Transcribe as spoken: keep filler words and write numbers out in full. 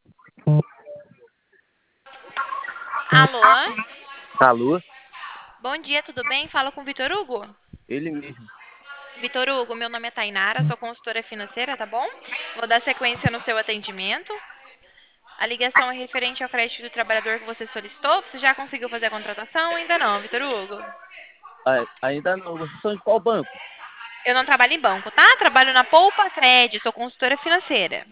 Alô? Alô? Bom dia, tudo bem? Fala com o Vitor Hugo. Ele mesmo. Vitor Hugo, meu nome é Tainara, sou consultora financeira, tá bom? Vou dar sequência no seu atendimento. A ligação é referente ao crédito do trabalhador que você solicitou. Você já conseguiu fazer a contratação? Ainda não, Vitor Hugo. Ah, ainda não. Vocês são de qual banco? Eu não trabalho em banco, tá? Trabalho na Poupa Cred, sou consultora financeira.